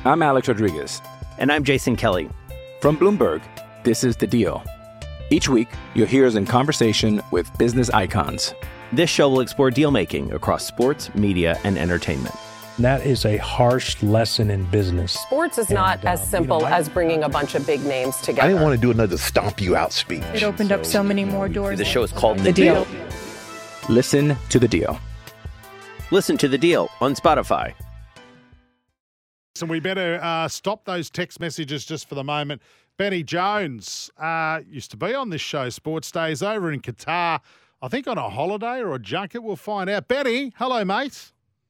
I'm Alex Rodriguez. And I'm Jason Kelly. From Bloomberg, this is The Deal. Each week, you'll hear us in conversation with business icons. This show will explore deal-making across sports, media, and entertainment. That is a harsh lesson in business. Sports is not as simple as bringing a bunch of big names together. I didn't want to do another stomp you out speech. It opened up so many more doors. The show is called The Deal. Listen to The Deal. Listen to The Deal on Spotify. So we better stop those text messages just for the moment. Benny Jones used to be on this show, Sports Days, over in Qatar. I think on a holiday or a junket, we'll find out. Benny, hello, mate.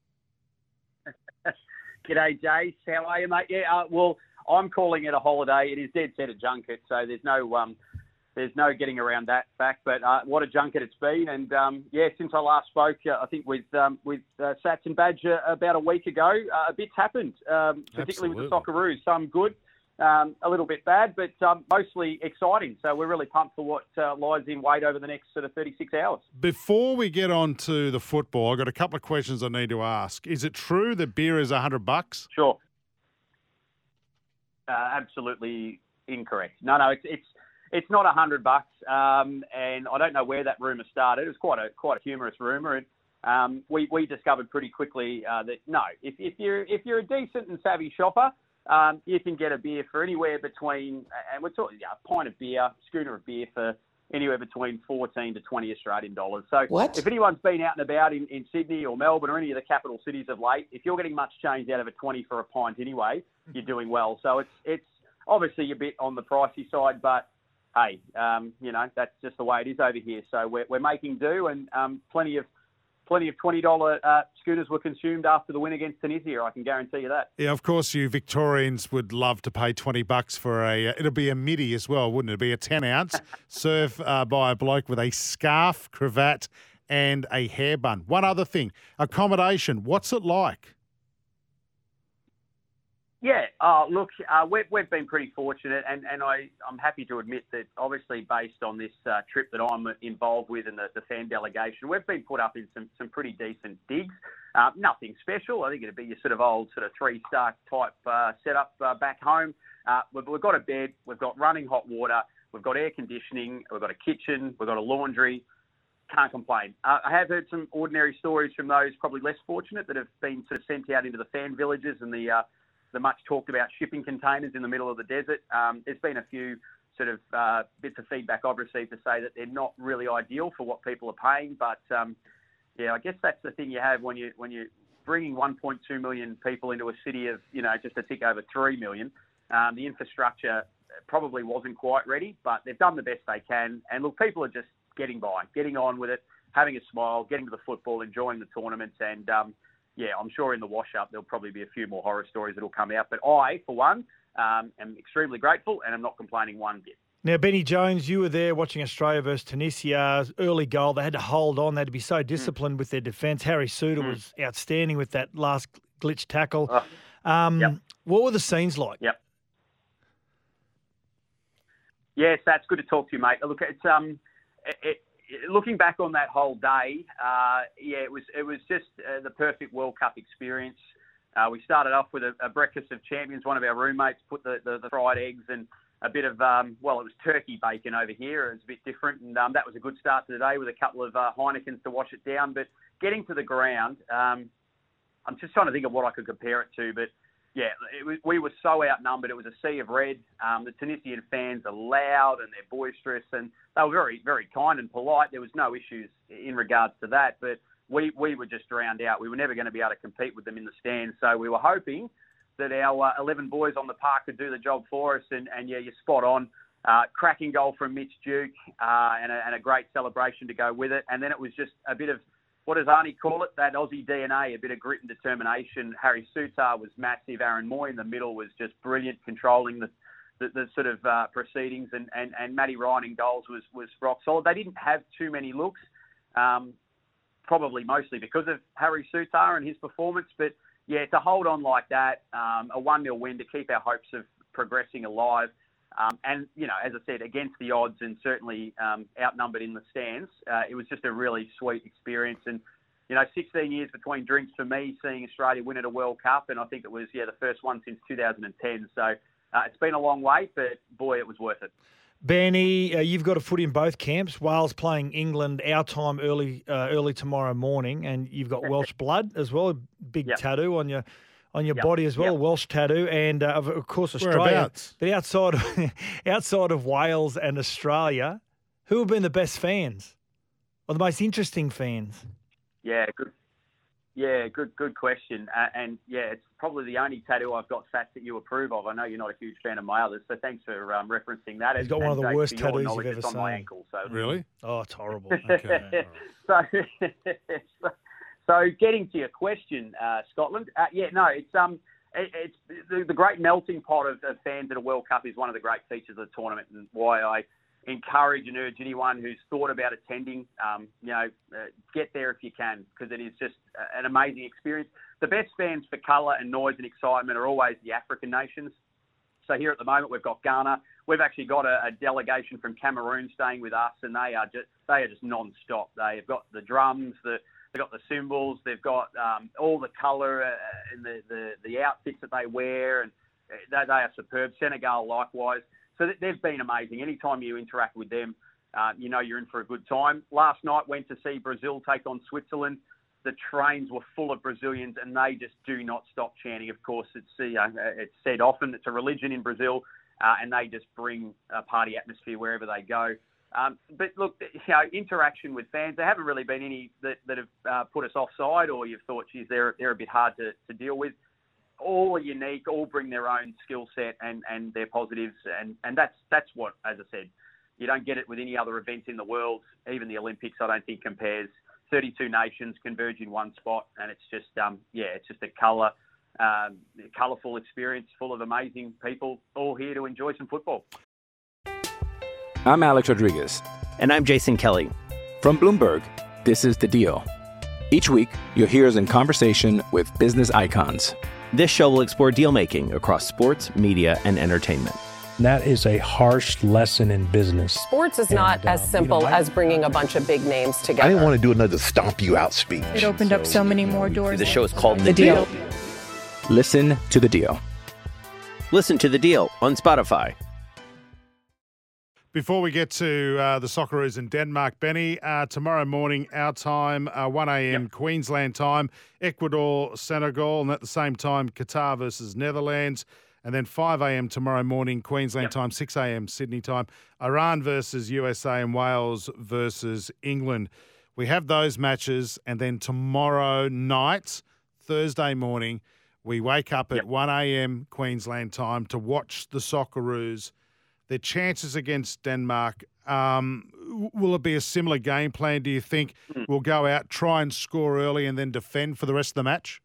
G'day, Jace. How are you, mate? Yeah, well, I'm calling it a holiday. It is dead set a junket, so there's no getting around that fact. But what a junket it's been, and since I last spoke, I think with Sats and Badge about a week ago, a bit's happened, particularly with the Socceroos. Some good, a little bit bad, but mostly exciting. So we're really pumped for what lies in wait over the next sort of 36 hours. Before we get on to the football, I've got a couple of questions I need to ask. Is it true that beer is $100? Sure. Absolutely incorrect. No, it's not $100, and I don't know where that rumour started. It was quite a humorous rumour, and we discovered pretty quickly that no, if you're a decent and savvy shopper, you can get a beer for anywhere between, and we're talking a pint of beer, schooner of beer for anywhere between 14 to 20 Australian dollars. So if anyone's been out and about in Sydney or Melbourne or any of the capital cities of late, if you're getting much change out of a 20 for a pint anyway, you're doing well. So it's obviously a bit on the pricey side, but hey, that's just the way it is over here. So we're making do, and plenty of $20 schooners were consumed after the win against Tunisia. I can guarantee you that. Yeah, of course, you Victorians would love to pay $20 for it'll be a midi as well, wouldn't it? It'll be a 10-ounce served by a bloke with a scarf, cravat, and a hair bun. One other thing, accommodation. What's it like? Yeah, look, we've been pretty fortunate, and I'm happy to admit that obviously based on this trip that I'm involved with and the fan delegation, we've been put up in some pretty decent digs. Nothing special. I think it'd be your sort of old sort of 3-star type setup back home. We've got a bed, we've got running hot water, we've got air conditioning, we've got a kitchen, we've got a laundry. Can't complain. I have heard some ordinary stories from those probably less fortunate that have been sort of sent out into the fan villages and the much talked about shipping containers in the middle of the desert. There's been a few sort of bits of feedback I've received to say that they're not really ideal for what people are paying. But I guess that's the thing you have when you're bringing 1.2 million people into a city of just a tick over 3 million. The infrastructure probably wasn't quite ready, but they've done the best they can. And look, people are just getting by, getting on with it, having a smile, getting to the football, enjoying the tournaments, and I'm sure in the wash-up there'll probably be a few more horror stories that'll come out. But I, for one, am extremely grateful, and I'm not complaining one bit. Now, Benny Jones, you were there watching Australia versus Tunisia. Early goal, they had to hold on. They had to be so disciplined with their defence. Harry Suter was outstanding with that last glitch tackle. What were the scenes like? Yes, that's good to talk to you, mate. Look, it's looking back on that whole day, it was just the perfect World Cup experience. We started off with a breakfast of champions. One of our roommates put the fried eggs and a bit of, it was turkey bacon over here. It was a bit different, and that was a good start to the day with a couple of Heinekens to wash it down. But getting to the ground, I'm just trying to think of what I could compare it to, but we were so outnumbered. It was a sea of red. The Tunisian fans are loud and they're boisterous, and they were very, very kind and polite. There was no issues in regards to that, but we were just drowned out. We were never going to be able to compete with them in the stands, so we were hoping that our 11 boys on the park could do the job for us, and you're spot on. Cracking goal from Mitch Duke and a great celebration to go with it, and then it was just a bit of, what does Arnie call it? That Aussie DNA, a bit of grit and determination. Harry Suter was massive. Aaron Moy in the middle was just brilliant, controlling the sort of proceedings. And Matty Ryan in goals was rock solid. They didn't have too many looks, probably mostly because of Harry Suter and his performance. But, to hold on like that, a 1-0 win to keep our hopes of progressing alive. And, as I said, against the odds and certainly outnumbered in the stands, it was just a really sweet experience. And, 16 years between drinks for me, seeing Australia win at a World Cup, and I think it was, the first one since 2010. So it's been a long wait, but boy, it was worth it. Benny, you've got a foot in both camps. Wales playing England our time early tomorrow morning, and you've got Welsh blood as well, a big tattoo on your body as well, Welsh tattoo, and of course Australia. But outside of Wales and Australia, who have been the best fans or the most interesting fans? Good question. It's probably the only tattoo I've got stats that you approve of. I know you're not a huge fan of my others, so thanks for referencing that. He's got one of the worst tattoos you've ever seen. On my ankle, so. Really? Oh, it's horrible. Okay. So getting to your question, Scotland. It's the great melting pot of fans at a World Cup is one of the great features of the tournament, and why I encourage and urge anyone who's thought about attending, get there if you can, because it is just an amazing experience. The best fans for colour and noise and excitement are always the African nations. So here at the moment, we've got Ghana. We've actually got a delegation from Cameroon staying with us, and they are just non-stop. They've got the drums, they've got the cymbals, they've got all the colour and the outfits that they wear, and they are superb. Senegal likewise. So they've been amazing. Anytime you interact with them, you're in for a good time. Last night, went to see Brazil take on Switzerland. The trains were full of Brazilians, and they just do not stop chanting. Of course, it's said often, it's a religion in Brazil, and they just bring a party atmosphere wherever they go. But look, interaction with fans, there haven't really been any that have put us offside, or you've thought, geez, they're a bit hard to deal with. All are unique, all bring their own skill set and their positives, and that's what, as I said, you don't get it with any other event in the world. Even the Olympics, I don't think compares. 32 nations converge in one spot, and it's just it's just a colourful experience full of amazing people all here to enjoy some football. I'm Alex Rodriguez. And I'm Jason Kelly. From Bloomberg, this is The Deal. Each week, you'll hear us in conversation with business icons. This show will explore deal-making across sports, media, and entertainment. That is a harsh lesson in business. Sports is not as simple as bringing a bunch of big names together. I didn't want to do another stomp you out speech. It opened up so many more doors. The show is called The Deal. Listen to The Deal. Listen to The Deal on Spotify. Before we get to the Socceroos in Denmark, Benny, tomorrow morning, our time, 1 a.m. Queensland time, Ecuador, Senegal, and at the same time, Qatar versus Netherlands. And then 5 a.m. tomorrow morning, Queensland time, 6 a.m. Sydney time, Iran versus USA and Wales versus England. We have those matches, and then tomorrow night, Thursday morning, we wake up at 1 a.m. Queensland time to watch the Socceroos. Their chances against Denmark, will it be a similar game plan, do you think? We'll go out, try and score early and then defend for the rest of the match?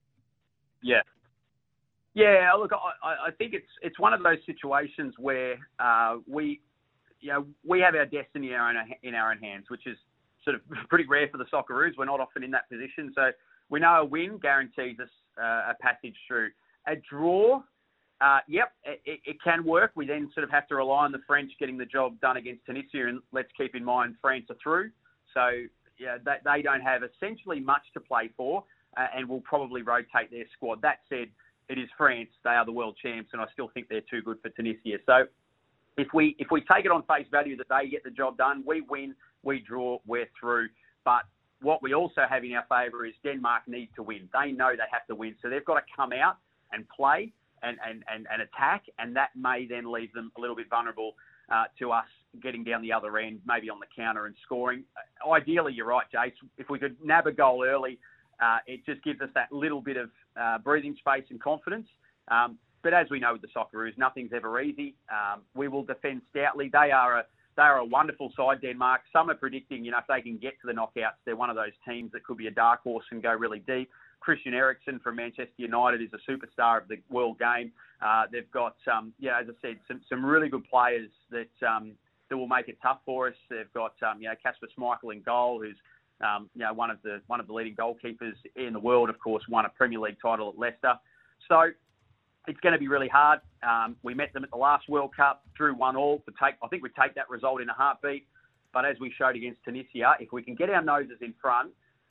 Yeah, look, I think it's one of those situations where we have our destiny in our own hands, which is sort of pretty rare for the Socceroos. We're not often in that position. So we know a win guarantees us a passage through. A draw, it can work. We then sort of have to rely on the French getting the job done against Tunisia, and let's keep in mind France are through. So they don't have essentially much to play for, and will probably rotate their squad. That said, it is France. They are the world champs, and I still think they're too good for Tunisia. So if we take it on face value that they get the job done, we win, we draw, we're through. But what we also have in our favour is Denmark need to win. They know they have to win. So they've got to come out and play and attack, and that may then leave them a little bit vulnerable to us getting down the other end, maybe on the counter and scoring. Ideally, you're right, Jace. If we could nab a goal early, it just gives us that little bit of breathing space and confidence. But as we know with the Socceroos, nothing's ever easy. We will defend stoutly. They are a wonderful side, Denmark. Some are predicting, if they can get to the knockouts, they're one of those teams that could be a dark horse and go really deep. Christian Eriksen from Manchester United is a superstar of the world game. They've got, as I said, some really good players that will make it tough for us. They've got, Kasper Schmeichel in goal, who's one of the leading goalkeepers in the world. Of course, won a Premier League title at Leicester. So it's going to be really hard. We met them at the last World Cup, drew 1-1. I think we take that result in a heartbeat. But as we showed against Tunisia, if we can get our noses in front,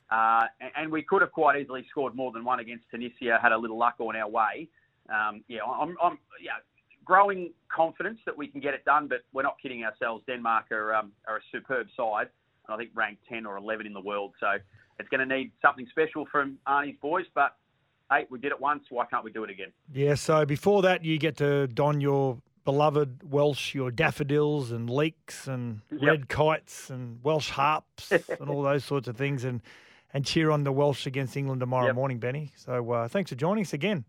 And we could have quite easily scored more than one against Tunisia, had a little luck on our way. I'm growing confidence that we can get it done, but we're not kidding ourselves. Denmark are a superb side, and I think ranked 10 or 11 in the world. So it's going to need something special from Arnie's boys, but hey, we did it once. Why can't we do it again? Yeah, so before that, you get to don your beloved Welsh, your daffodils and leeks and red kites and Welsh harps and all those sorts of things and cheer on the Welsh against England tomorrow morning, Benny. So thanks for joining us again.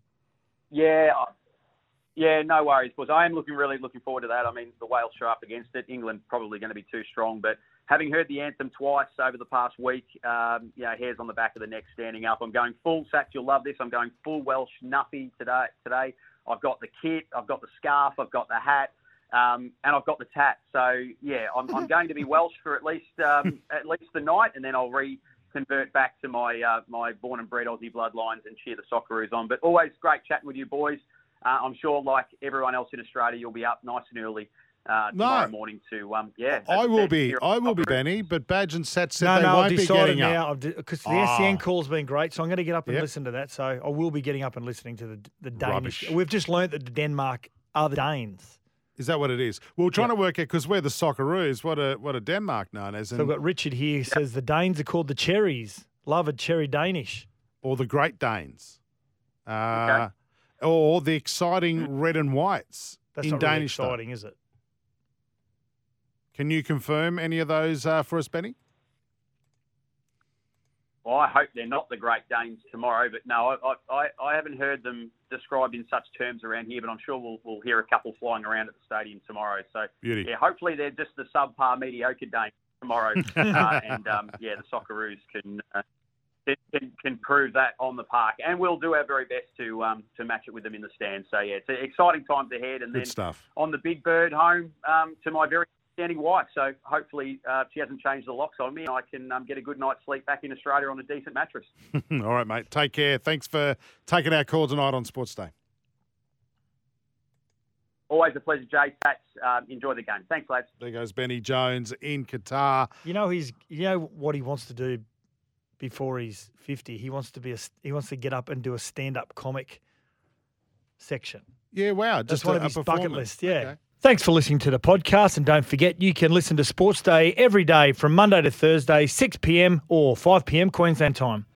Yeah, no worries, boys. I am really looking forward to that. I mean, the Wales are up against it. England probably going to be too strong, but having heard the anthem twice over the past week, hairs on the back of the neck standing up. I'm going full, Sats, you'll love this. I'm going full Welsh Nuffy today. I've got the kit, I've got the scarf, I've got the hat, and I've got the tat. So, yeah, I'm going to be Welsh for at least the night, and then I'll convert back to my born and bred Aussie bloodlines and cheer the Socceroos on. But always great chatting with you boys. I'm sure, like everyone else in Australia, you'll be up nice and early tomorrow morning to I will be, Benny. But Badge and Sats said they won't be getting up because the SEN call's been great. So I'm going to get up and listen to that. So I will be getting up and listening to the Danish. Rubbish. We've just learnt that the Denmark are the Danes. Is that what it is? Well, we're trying to work out because we're the Socceroos. What are Denmark known as? So we've got Richard here who says the Danes are called the Cherries. Love a cherry Danish. Or the Great Danes. Or the exciting red and whites. That's in not Danish. Really exciting, is it? Can you confirm any of those for us, Benny? Well, I hope they're not the Great Danes tomorrow, but no, I haven't heard them described in such terms around here, but I'm sure we'll hear a couple flying around at the stadium tomorrow. So, Beauty. Yeah, hopefully they're just the subpar mediocre Danes tomorrow, and the Socceroos can prove that on the park, and we'll do our very best to match it with them in the stands. So yeah, it's exciting times ahead, and Good then stuff. On the big bird home to my very standing wife. So hopefully she hasn't changed the locks on me, and I can get a good night's sleep back in Australia on a decent mattress. All right, mate. Take care. Thanks for taking our call tonight on Sports Day. Always a pleasure, Jay. Sats, enjoy the game. Thanks, lads. There goes Benny Jones in Qatar. You know what he wants to do before he's 50. He wants to get up and do a stand-up comic section. Yeah, wow. That's one of his bucket list. Yeah. Okay. Thanks for listening to the podcast, and don't forget you can listen to Sports Day every day from Monday to Thursday, 6 p.m. or 5 p.m. Queensland time.